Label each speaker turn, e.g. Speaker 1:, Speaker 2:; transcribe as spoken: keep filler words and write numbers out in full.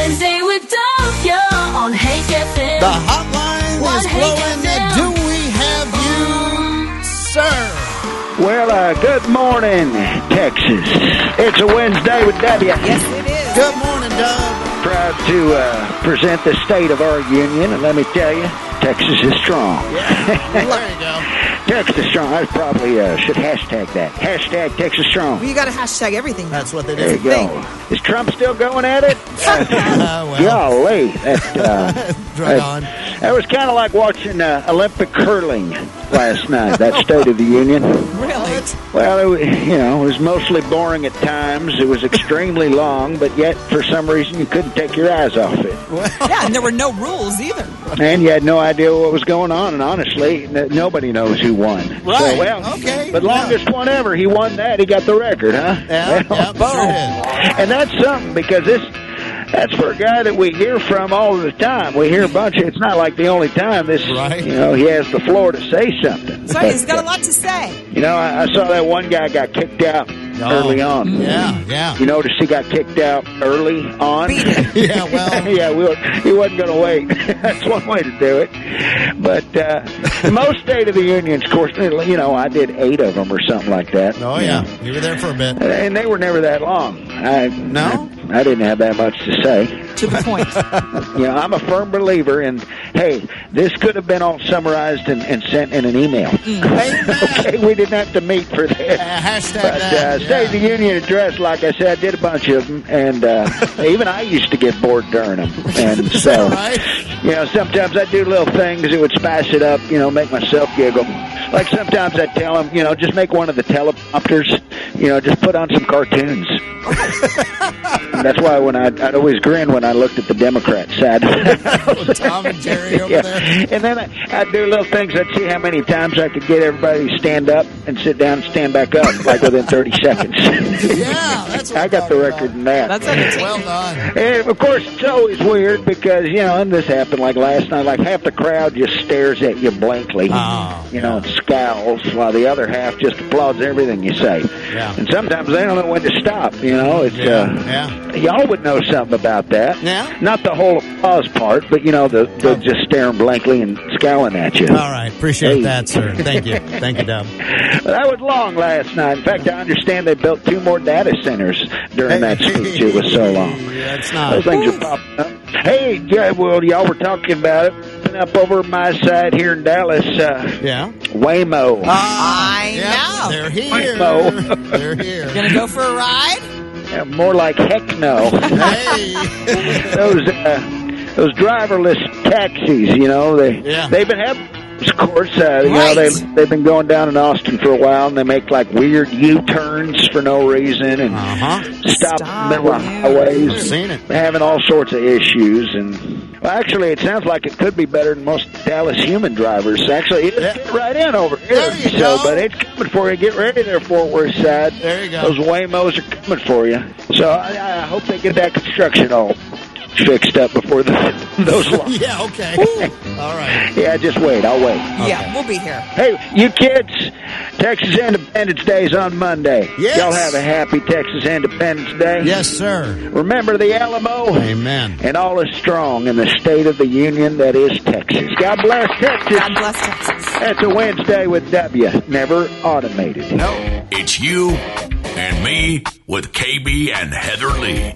Speaker 1: Wednesday with W on Hank F M.
Speaker 2: The hotline is blowing. Do we have you, sir?
Speaker 3: Well, uh, good morning, Texas. It's a Wednesday with W.
Speaker 4: Yes, it is.
Speaker 2: Good morning, Doug.
Speaker 3: Proud to uh, present the state of our union, and let me tell you, Texas is strong.
Speaker 2: Yeah, there you go.
Speaker 3: Texas strong. I probably uh, should hashtag that. Hashtag Texas strong.
Speaker 4: Well, you got to hashtag everything.
Speaker 2: That's what they
Speaker 3: There
Speaker 2: do.
Speaker 3: you go. Is Trump still going at it?
Speaker 2: Uh, well,
Speaker 3: Golly. That, uh,
Speaker 2: right on.
Speaker 3: that was kind of like watching uh, Olympic curling last night, that State of the Union.
Speaker 4: Really?
Speaker 3: Well, it, was- you know, it was mostly boring at times. It was extremely long, but yet, for some reason, you couldn't take your eyes off it.
Speaker 4: Yeah, and there were no rules either.
Speaker 3: And you had no idea what was going on, and honestly, n- nobody knows who won.
Speaker 2: Right.
Speaker 3: So, well,
Speaker 2: Okay.
Speaker 3: but longest one ever, he won that. He got the record, huh?
Speaker 2: Yeah,
Speaker 3: Well,
Speaker 2: yeah,
Speaker 3: boom.
Speaker 2: sure did.
Speaker 3: And that's something, because this... That's for a guy that we hear from all the time. We hear a bunch of, it's not like the only time this,
Speaker 2: Right.
Speaker 3: you know, he has the floor to say something.
Speaker 4: So he's got a lot to say.
Speaker 3: You know, I, I saw that one guy got kicked out
Speaker 2: Oh,
Speaker 3: early on.
Speaker 2: Yeah, yeah.
Speaker 3: You notice he got kicked out early on?
Speaker 4: Beat it.
Speaker 2: Yeah, well.
Speaker 3: yeah, we were, he wasn't going to wait. That's one way to do it. But uh, most State of the Unions, of course, you know, I did eight of them or something like that.
Speaker 2: Oh,
Speaker 3: you
Speaker 2: yeah.
Speaker 3: know.
Speaker 2: You were there for a bit.
Speaker 3: And they were never that long. I,
Speaker 2: No?
Speaker 3: I, I didn't have that much to say.
Speaker 4: To the point.
Speaker 3: You know, I'm a firm believer in, hey, this could have been all summarized and, and sent in an email. Okay, we didn't have to meet for this.
Speaker 2: Uh, hashtag
Speaker 3: But
Speaker 2: that.
Speaker 3: uh, State of the
Speaker 2: yeah.
Speaker 3: Union address, like I said, I did a bunch of them, and uh, even I used to get bored during them. And so,
Speaker 2: Right?
Speaker 3: you know, sometimes I'd do little things that would spice it up, you know, make myself giggle. Like sometimes I'd tell them, you know, just make one of the teleprompters, you know, just put on some cartoons. And that's why when I'd, I'd always grin when I looked at the Democrat side.
Speaker 2: Tom and Jerry over
Speaker 3: Yeah.
Speaker 2: there.
Speaker 3: And then I, I'd do little things. I'd see how many times I could get everybody to stand up and sit down and stand back up, like within thirty seconds.
Speaker 2: Yeah, that's what
Speaker 3: I
Speaker 2: I'm
Speaker 3: got the
Speaker 2: talking
Speaker 3: record
Speaker 2: about.
Speaker 3: in that.
Speaker 4: That's entertaining.
Speaker 2: Well done.
Speaker 3: And of course, it's always weird because, you know, and this happened like last night, like half the crowd just stares at you blankly,
Speaker 2: Oh,
Speaker 3: you know, and scowls, while the other half just applauds everything you say.
Speaker 2: Yeah.
Speaker 3: And sometimes they don't know when to stop, you know. It's,
Speaker 2: Yeah,
Speaker 3: uh,
Speaker 2: yeah.
Speaker 3: Y'all would know something about that.
Speaker 2: Yeah?
Speaker 3: Not the whole applause part, but, you know, the, the just staring blankly and scowling at you.
Speaker 2: All right. Appreciate
Speaker 3: Hey.
Speaker 2: that, sir. Thank you. Thank you, Dub.
Speaker 3: Well, that was long last night. In fact, I understand they built two more data centers during that speech. It was so long.
Speaker 2: That's
Speaker 3: Those
Speaker 2: not.
Speaker 3: things are popping up. Hey, yeah, well, y'all were talking about it. Been up over my side here in Dallas, uh,
Speaker 2: Yeah.
Speaker 3: Waymo.
Speaker 4: I
Speaker 2: Yeah,
Speaker 4: know.
Speaker 2: They're here.
Speaker 3: Waymo.
Speaker 2: They're here.
Speaker 4: Gonna go for a ride?
Speaker 3: Yeah, more like heck no.
Speaker 2: Hey.
Speaker 3: those uh, those driverless taxis, you know, they
Speaker 2: Yeah.
Speaker 3: they've been having. Of course, uh, you know,
Speaker 4: Right.
Speaker 3: they, they've been going down in Austin for a while, and they make, like, weird U-turns for no reason and
Speaker 2: Uh-huh.
Speaker 3: stop,
Speaker 4: Stop,
Speaker 3: in the middle of
Speaker 4: yeah.
Speaker 3: highways.
Speaker 2: I've seen it.
Speaker 3: They're having all sorts of issues. And, well, actually, it sounds like it could be better than most Dallas human drivers. Actually, let's
Speaker 2: Yeah.
Speaker 3: get right in over here.
Speaker 2: There you
Speaker 3: so,
Speaker 2: go.
Speaker 3: But it's coming for you. Get ready there, Fort Worth side.
Speaker 2: There you go.
Speaker 3: Those Waymos are coming for you. So I, I hope they get that construction all fixed up before the, those lines.
Speaker 2: Yeah, okay. All right.
Speaker 3: Yeah, just wait. I'll wait.
Speaker 4: Yeah, we'll be here.
Speaker 3: Hey, you kids, Texas Independence Day is on Monday.
Speaker 2: Yes.
Speaker 3: Y'all have a happy Texas Independence Day.
Speaker 2: Yes, sir.
Speaker 3: Remember the Alamo?
Speaker 2: Amen.
Speaker 3: And all is strong in the State of the Union that is Texas. God bless Texas.
Speaker 4: God bless Texas.
Speaker 3: That's a Wednesday with W. Never automated.
Speaker 2: No.
Speaker 5: It's you and me with K B and Heather Lee.